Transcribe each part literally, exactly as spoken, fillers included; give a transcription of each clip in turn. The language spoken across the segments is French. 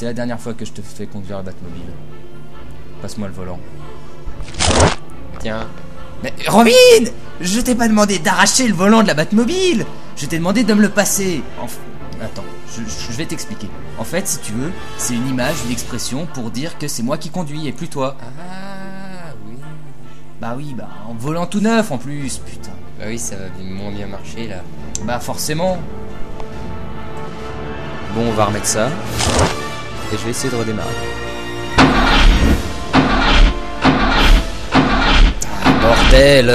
la dernière fois que je te fais conduire la Batmobile. Passe-moi le volant. Tiens. Mais Robin, je t'ai pas demandé d'arracher le volant de la Batmobile. Je t'ai demandé de me le passer. Enfin, attends, je, je vais t'expliquer. En fait, si tu veux, c'est une image, une expression pour dire que c'est moi qui conduis et plus toi. Ah oui. Bah oui, bah en volant tout neuf en plus, putain. Bah oui, ça va moins bien marcher là. Bah forcément. Bon, on va remettre ça. Et je vais essayer de redémarrer. Ah, bordel!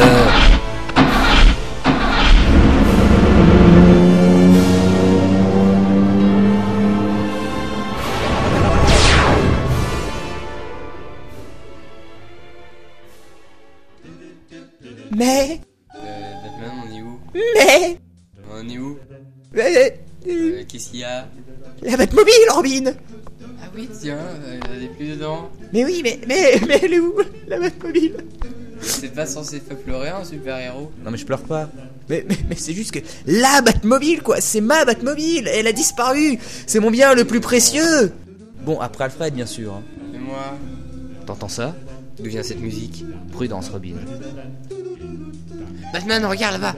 Mais... Euh, Batman, on est où? Mais... On est où? Mais... Euh, qu'est-ce qu'il y a? La Batmobile, Robin. Ah oui, tiens, euh, il y en a plus dedans. Mais oui, mais... Mais... Mais elle est où, la Batmobile? C'est pas censé faire pleurer un super-héros? Non mais je pleure pas. Mais, mais, mais c'est juste que... La Batmobile, quoi. C'est ma Batmobile. Elle a disparu. C'est mon bien le plus précieux. Bon, après Alfred, bien sûr. Hein. Et moi? T'entends ça? D'où vient cette musique? Prudence, Robin. Batman, regarde là-bas!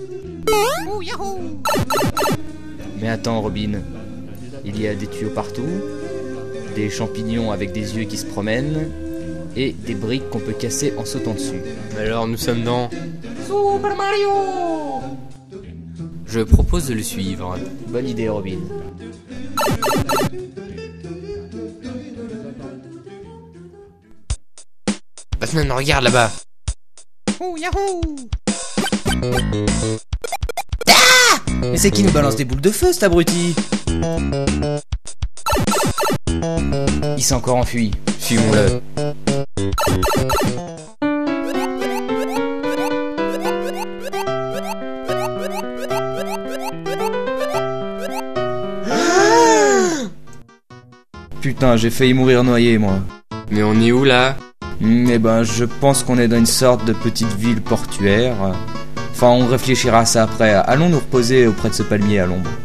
Mais attends, Robin. Il y a des tuyaux partout, des champignons avec des yeux qui se promènent, et des briques qu'on peut casser en sautant dessus. Alors, nous sommes dans... Super Mario. Je propose de le suivre. Bonne idée, Robin. Batman, regarde là-bas! Mais c'est qui nous balance des boules de feu, cet abruti? Il s'est encore enfui. Suivons-le. Putain, j'ai failli mourir noyé, moi. Mais on est où là? Hmm, eh ben, je pense qu'on est dans une sorte de petite ville portuaire. Enfin, on réfléchira à ça après. Allons nous reposer auprès de ce palmier à l'ombre.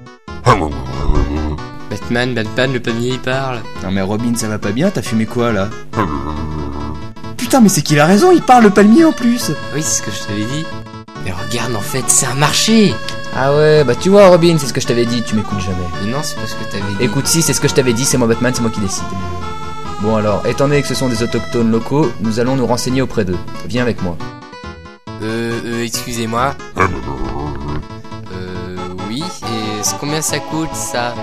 Batman, Batman, le palmier il parle. Non mais Robin, ça va pas bien? T'as fumé quoi, là? Putain, mais c'est qu'il a raison, il parle le palmier en plus. Oui, c'est ce que je t'avais dit. Mais regarde, en fait, c'est un marché. Ah ouais, bah tu vois, Robin, c'est ce que je t'avais dit, tu m'écoutes jamais. Mais non, c'est pas ce que t'avais dit. Écoute, si, c'est ce que je t'avais dit, c'est moi Batman, c'est moi qui décide. Bon alors, étant donné que ce sont des autochtones locaux, nous allons nous renseigner auprès d'eux. Viens avec moi. Euh, euh, excusez-moi. Euh, oui, et c'est combien ça coûte, ça?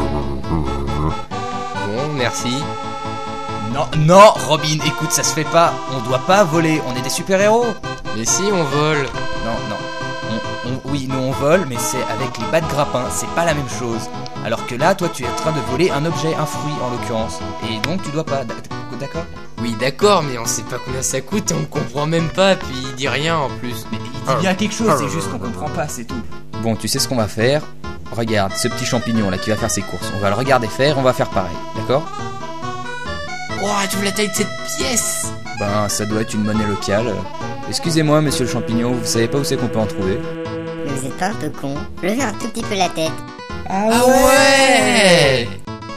Bon, merci. Non, non, Robin, écoute, ça se fait pas. On doit pas voler, on est des super-héros. Mais si, on vole. Non, non. On, on, oui, nous on vole, mais c'est avec les bas de grappin, c'est pas la même chose. Alors que là, toi, tu es en train de voler un objet, un fruit en l'occurrence. Et donc, tu dois pas, d'accord? Oui, d'accord, mais on sait pas combien ça coûte et on comprend même pas, puis il dit rien en plus. Mais il dit bien quelque chose, c'est juste qu'on comprend pas, c'est tout. Bon, tu sais ce qu'on va faire? Regarde, ce petit champignon là qui va faire ses courses. On va le regarder faire, on va faire pareil, d'accord? Wow, tu vois la taille de cette pièce? Ben, ça doit être une monnaie locale. Excusez-moi, monsieur le champignon, vous savez pas où c'est qu'on peut en trouver? Vous êtes pas un peu con? Levez un tout petit peu la tête. Ah ouais!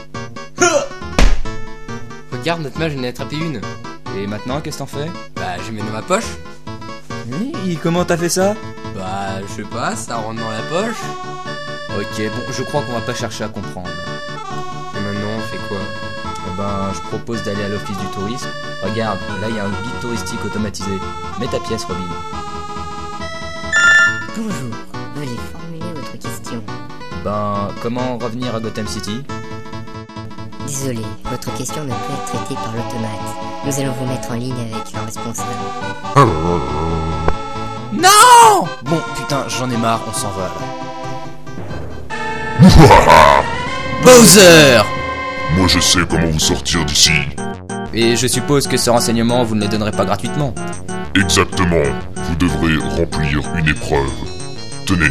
Regarde, notre mage, j'en ai attrapé une. Et maintenant, qu'est-ce que t'en fais? Bah, je mets dans ma poche. Oui, comment t'as fait ça? Bah, je sais pas, ça rentre dans la poche. Ok, bon, je crois qu'on va pas chercher à comprendre. Et maintenant, on fait quoi? Eh ben, je propose d'aller à l'office du tourisme. Regarde, là, il y a un guide touristique automatisé. Mets ta pièce, Robin. Bonjour, veuillez formuler votre question. Ben, comment revenir à Gotham City? Désolé, votre question ne peut être traitée par l'automate. Nous allons vous mettre en ligne avec un responsable. Non! Bon, putain, j'en ai marre, on s'en va là. Bowser! Moi je sais comment vous sortir d'ici. Et je suppose que ce renseignement, vous ne le donnerez pas gratuitement. Exactement. Vous devrez remplir une épreuve. Tenez.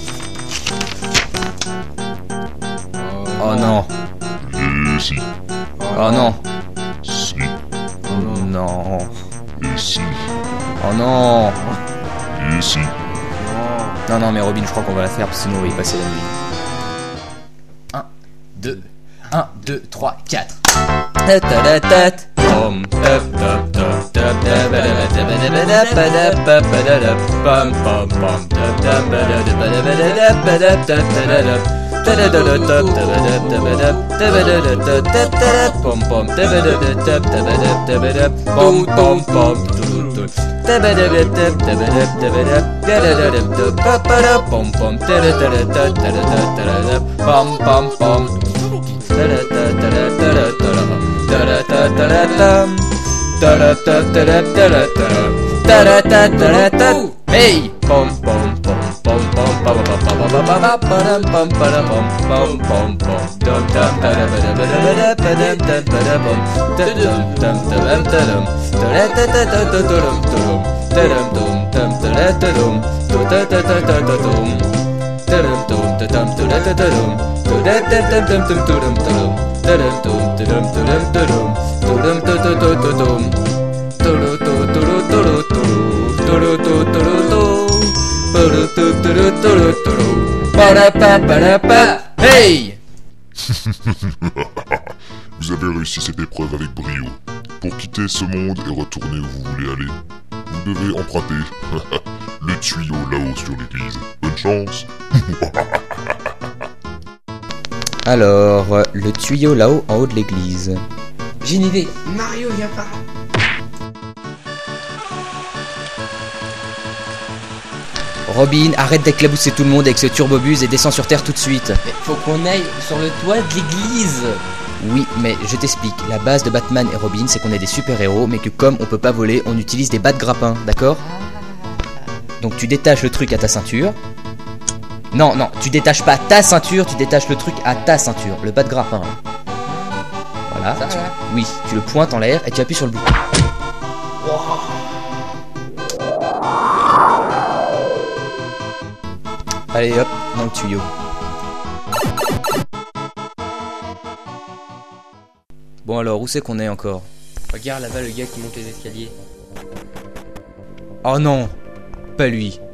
Oh non. Et si. Oh non. Si. Non. Et si. Oh non. Et si. Non, non, mais Robin, je crois qu'on va la faire, parce que sinon on va y passer la nuit. Un, deux, un, deux, trois, quatre. Hey! Pom pom pom pom pom pom pom pom pom Hey! Vous avez réussi cette épreuve avec brio. Pour quitter ce monde et retourner où vous voulez aller, vous devez emprunter le tuyau là-haut sur l'église. Bonne chance. Alors, le tuyau là-haut en haut de l'église. J'ai une idée. Mario, viens par là. Robin, arrête d'éclabousser tout le monde avec ce turbobus et descends sur terre tout de suite. Mais faut qu'on aille sur le toit de l'église. Oui, mais je t'explique. La base de Batman et Robin, c'est qu'on est des super-héros, mais que comme on peut pas voler, on utilise des bas de grappin, d'accord? Donc tu détaches le truc à ta ceinture. Non, non, tu détaches pas ta ceinture, tu détaches le truc à ta ceinture, le bas de grappin. Voilà. Ça, tu- là. Oui, tu le pointes en l'air et tu appuies sur le bouton. Allez hop, dans le tuyau. Bon alors, où c'est qu'on est encore? Regarde là-bas le gars qui monte les escaliers. Oh non, pas lui.